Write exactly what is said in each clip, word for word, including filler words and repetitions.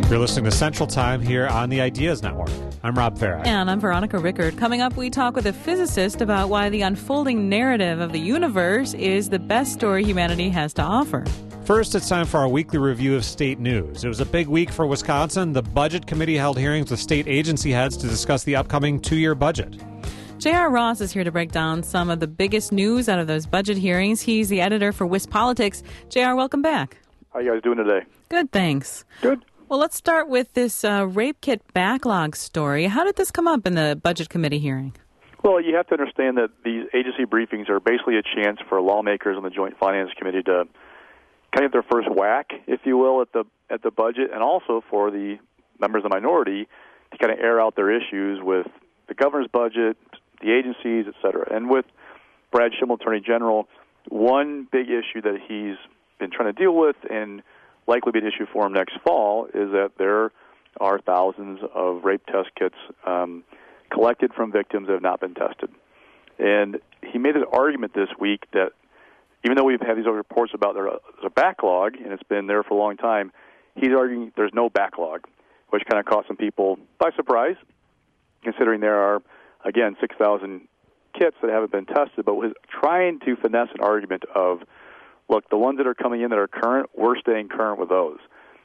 You're listening to Central Time here on the Ideas Network. I'm Rob Farah. And I'm Veronica Rickard. Coming up, we talk with a physicist about why the unfolding narrative of the universe is the best story humanity has to offer. First, it's time for our weekly review of state news. It was a big week for Wisconsin. The Budget Committee held hearings with state agency heads to discuss the upcoming two-year budget. J R. Ross is here to break down some of the biggest news out of those budget hearings. He's the editor for WisPolitics. J R, welcome back. How are you guys doing today? Good, thanks. Good. Well, let's start with this uh, rape kit backlog story. How did this come up in the Budget Committee hearing? Well, you have to understand that these agency briefings are basically a chance for lawmakers on the Joint Finance Committee to kind of get their first whack, if you will, at the at the budget, and also for the members of the minority to kind of air out their issues with the governor's budget, the agencies, et cetera. And with Brad Schimel, Attorney General, one big issue that he's been trying to deal with and likely be an issue for him next fall is that there are thousands of rape test kits um, collected from victims that have not been tested. And he made an argument this week that even though we've had these other reports about there, there's a backlog, and it's been there for a long time, he's arguing there's no backlog, which kind of caught some people by surprise, considering there are, again, six thousand kits that haven't been tested, but was trying to finesse an argument of, look, the ones that are coming in that are current, we're staying current with those.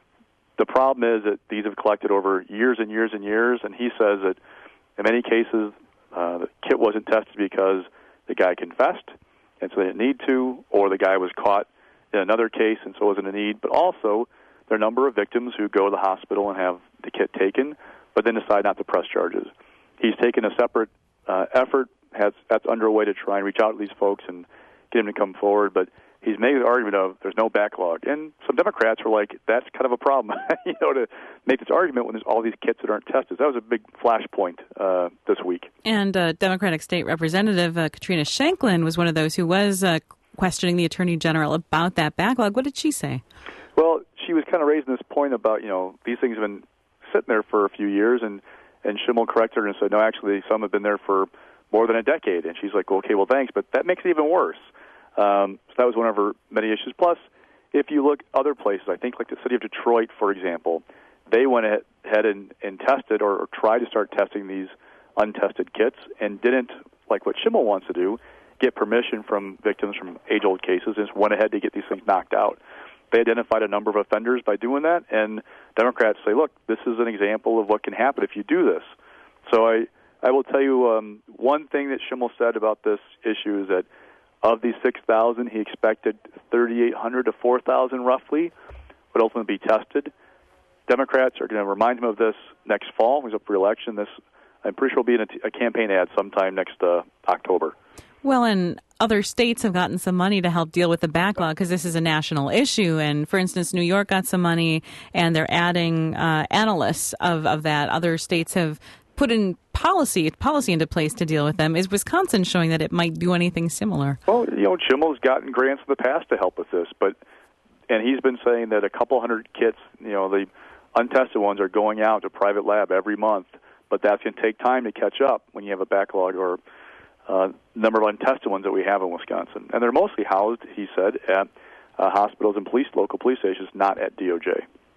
The problem is that these have collected over years and years and years, and he says that in many cases uh, the kit wasn't tested because the guy confessed, and so they didn't need to, or the guy was caught in another case and so wasn't a need. But also, there are a number of victims who go to the hospital and have the kit taken, but then decide not to press charges. He's taken a separate uh, effort, has that's underway to try and reach out to these folks and get them to come forward, but he's made the argument of there's no backlog. And some Democrats were like, that's kind of a problem, you know, to make this argument when there's all these kits that aren't tested. That was a big flashpoint uh, this week. And uh, Democratic State Representative uh, Katrina Shanklin was one of those who was uh, questioning the Attorney General about that backlog. What did she say? Well, she was kind of raising this point about, you know, these things have been sitting there for a few years, and, and Schimel corrected her and said, no, actually, some have been there for more than a decade. And she's like, well, okay, well, thanks, but that makes it even worse. Um, so that was one of her many issues. Plus, if you look other places, I think like the city of Detroit, for example, they went ahead and, and tested or, or tried to start testing these untested kits and didn't, like what Schimel wants to do, get permission from victims from age-old cases and just went ahead to get these things knocked out. They identified a number of offenders by doing that, and Democrats say, look, this is an example of what can happen if you do this. So I, I will tell you um, one thing that Schimel said about this issue is that of these six thousand, he expected thirty-eight hundred to four thousand roughly would ultimately be tested. Democrats are going to remind him of this next fall. He's up for election. This, I'm pretty sure, will be in a, t- a campaign ad sometime next uh, October. Well, and other states have gotten some money to help deal with the backlog because this is a national issue. And, for instance, New York got some money, and they're adding uh, analysts of, of that. Other states have put in policy policy into place to deal with them. Is Wisconsin showing that it might do anything similar? Well, you know, Schimel's gotten grants in the past to help with this, but and he's been saying that a couple hundred kits, you know, the untested ones are going out to private lab every month, but that's going to take time to catch up when you have a backlog or uh, number of untested ones that we have in Wisconsin. And they're mostly housed, he said, at uh, hospitals and police, local police stations, not at D O J.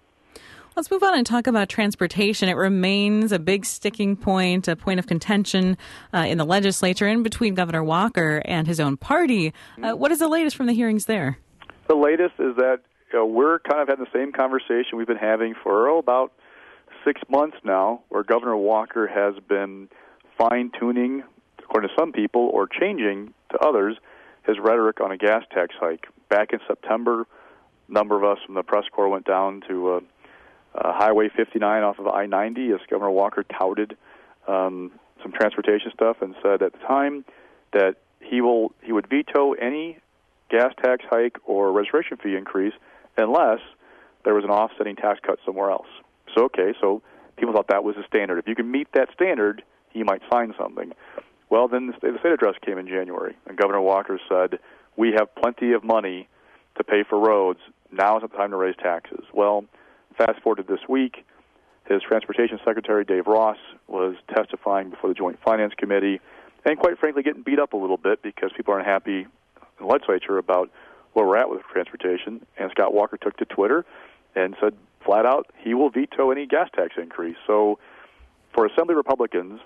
Let's move on and talk about transportation. It remains a big sticking point, a point of contention uh, in the legislature and between Governor Walker and his own party. Uh, what is the latest from the hearings there? The latest is that you know, we're kind of having the same conversation we've been having for oh, about six months now, where Governor Walker has been fine-tuning, according to some people, or changing to others, his rhetoric on a gas tax hike. Back in September, a number of us from the press corps went down to uh, Uh, Highway fifty-nine off of I ninety, as Governor Walker touted um, some transportation stuff and said at the time that he will he would veto any gas tax hike or registration fee increase unless there was an offsetting tax cut somewhere else. So, okay, so people thought that was the standard. If you can meet that standard, he might sign something. Well, then the state, the state address came in January, and Governor Walker said, we have plenty of money to pay for roads. Now is not the time to raise taxes. Well, fast forward to this week, his Transportation Secretary, Dave Ross, was testifying before the Joint Finance Committee and, quite frankly, getting beat up a little bit because people aren't happy in the legislature about where we're at with transportation. And Scott Walker took to Twitter and said flat out, he will veto any gas tax increase. So for Assembly Republicans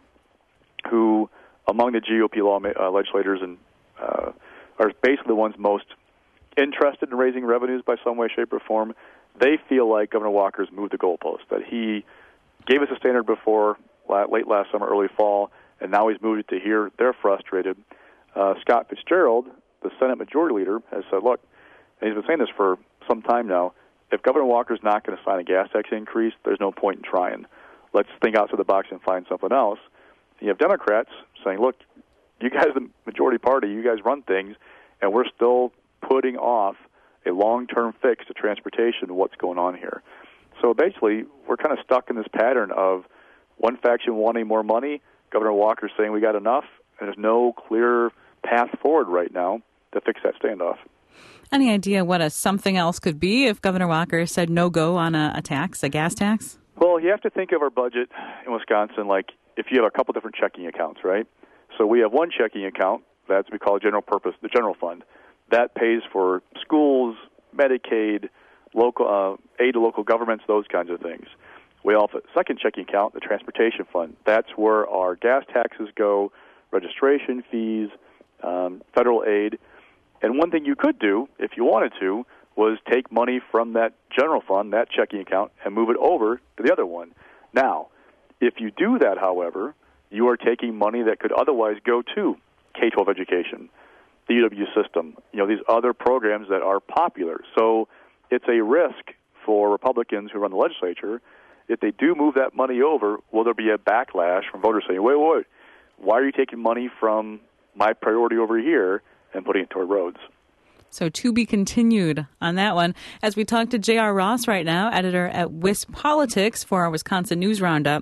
who, among the G O P law uh, legislators, and uh, are basically the ones most interested in raising revenues by some way, shape, or form, they feel like Governor Walker's moved the goalpost, that he gave us a standard before late last summer, early fall, and now he's moved it to here. They're frustrated. Uh, Scott Fitzgerald, the Senate Majority Leader, has said, look, and he's been saying this for some time now, if Governor Walker's not going to sign a gas tax increase, there's no point in trying. Let's think outside the box and find something else. And you have Democrats saying, look, you guys, the majority party, you guys run things, and we're still putting off a long-term fix to transportation. What's going on here? So basically, we're kind of stuck in this pattern of one faction wanting more money, Governor Walker saying we got enough, and there's no clear path forward right now to fix that standoff. Any idea what a something else could be if Governor Walker said no go on a, a tax, a gas tax? Well, you have to think of our budget in Wisconsin like if you have a couple different checking accounts, right? So we have one checking account that's we call a general purpose, the general fund. That pays for schools, Medicaid, local uh, aid to local governments, those kinds of things. We also have a second checking account, the transportation fund. That's where our gas taxes go, registration fees, um, federal aid. And one thing you could do, if you wanted to, was take money from that general fund, that checking account, and move it over to the other one. Now, if you do that, however, you are taking money that could otherwise go to K twelve education, the U W system, you know, these other programs that are popular. So it's a risk for Republicans who run the legislature. If they do move that money over, will there be a backlash from voters saying, wait, wait, wait, why are you taking money from my priority over here and putting it toward roads? So to be continued on that one. As we talk to J R. Ross right now, editor at WisPolitics for our Wisconsin News Roundup.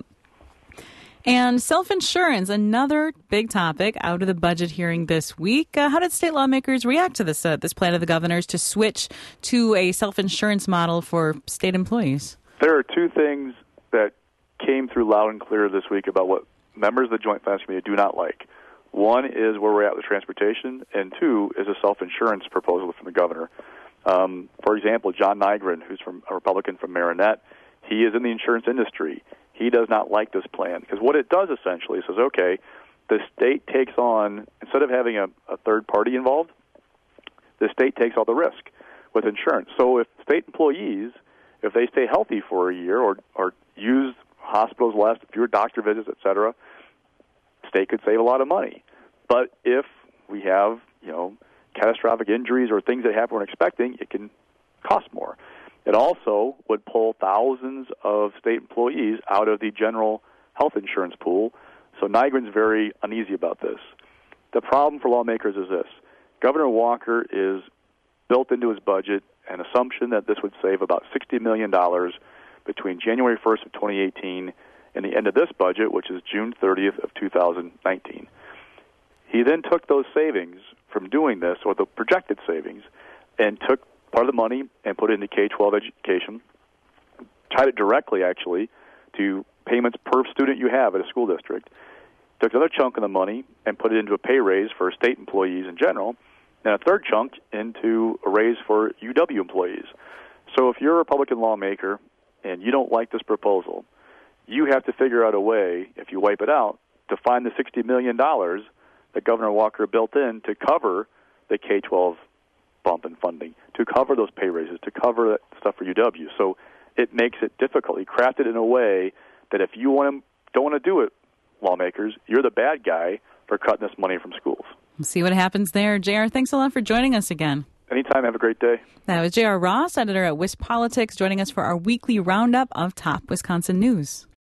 And self-insurance, another big topic out of the budget hearing this week. Uh, how did state lawmakers react to this uh, this plan of the governor's to switch to a self-insurance model for state employees? There are two things that came through loud and clear this week about what members of the Joint Finance Committee do not like. One is where we're at with transportation, and two is a self-insurance proposal from the governor. Um, for example, John Nygren, who's from a Republican from Marinette, he is in the insurance industry. He does not like this plan because what it does essentially says, okay, the state takes on, instead of having a, a third party involved, the state takes all the risk with insurance. So if state employees, if they stay healthy for a year or, or use hospitals less, fewer doctor visits, et cetera, state could save a lot of money. But if we have, you know, catastrophic injuries or things that happen we're expecting, it can cost more. It also would pull thousands of state employees out of the general health insurance pool. So Nygren's very uneasy about this. The problem for lawmakers is this. Governor Walker is built into his budget an assumption that this would save about sixty million dollars between January first of twenty eighteen and the end of this budget, which is June thirtieth of two thousand nineteen. He then took those savings from doing this, or the projected savings, and took part of the money and put it into K twelve education, tied it directly, actually, to payments per student you have at a school district, took another chunk of the money and put it into a pay raise for state employees in general, and a third chunk into a raise for U W employees. So if you're a Republican lawmaker and you don't like this proposal, you have to figure out a way, if you wipe it out, to find the sixty million dollars that Governor Walker built in to cover the K twelve bump in funding, to cover those pay raises, to cover that stuff for U W. So it makes it difficult. He crafted in a way that if you want to, don't want to do it, lawmakers, you're the bad guy for cutting this money from schools. We'll see what happens there. J R, thanks a lot for joining us again. Anytime. Have a great day. That was J R. Ross, editor at WisPolitics, joining us for our weekly roundup of top Wisconsin news.